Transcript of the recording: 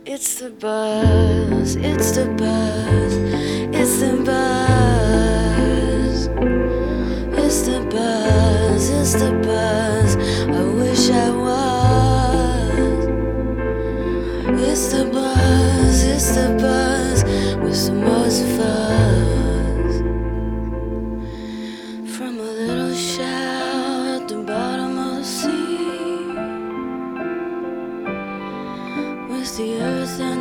It's the buzz, it's the buzz, it's the buzz, it's the buzz, it's the buzz. I wish I was. It's the buzz, it's the buzz with the most fuzz. From a little shell at the bottom of the sea, with the earth